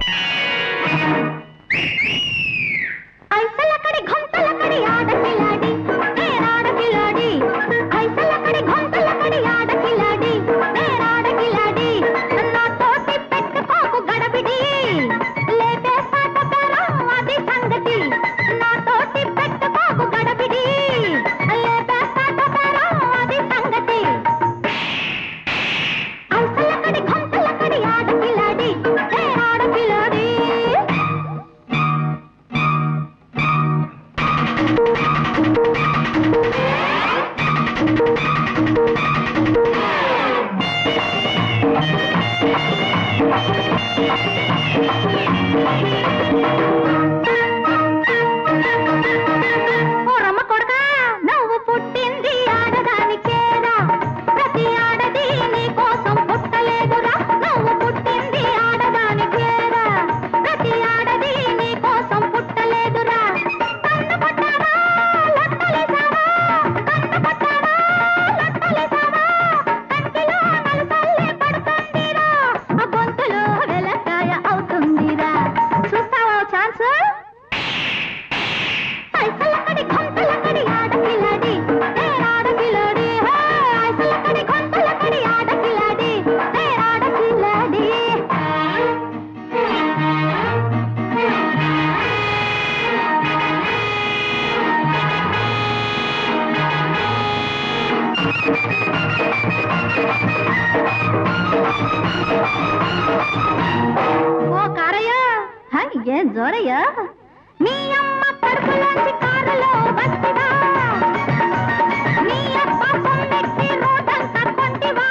ఓ కారయ్య ఏం జోరయ్య మీ అమ్మ కడుపులోంచి కారులో వస్తివా మీ అప్ప పొందెట్టి రోడ్డంతా కొంటివా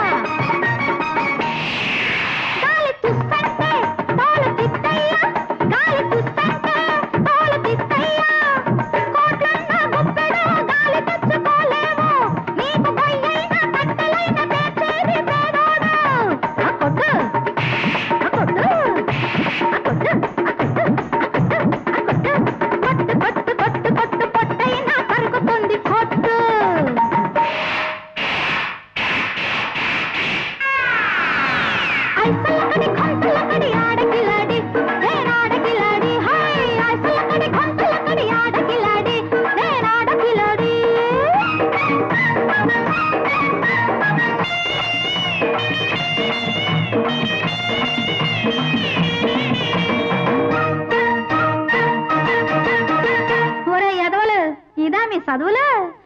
గాలి తుస్తంటే తోలు తిస్తయ్యా గాలి తుస్తంటే తోలు తిస్తయ్యా కోట్లన్న గుప్పెడు గాలి తెచ్చుకోలేవు నీకు గొయ్యైన కట్టెలైన తెచ్చేది పేదోడు ఆ కొట్టు పొట్టైనా కరుగుతుంది కొట్టు ఐసలకడి గొంతులకడి ఆడకిలాడి నేనాడకిలాడి హాయ్ ఐసలకడి గొంతులకడి ఆడకిలాడి నేనాడకిలాడి ఒరే ఎదవలు ఇదా మీ చదువులు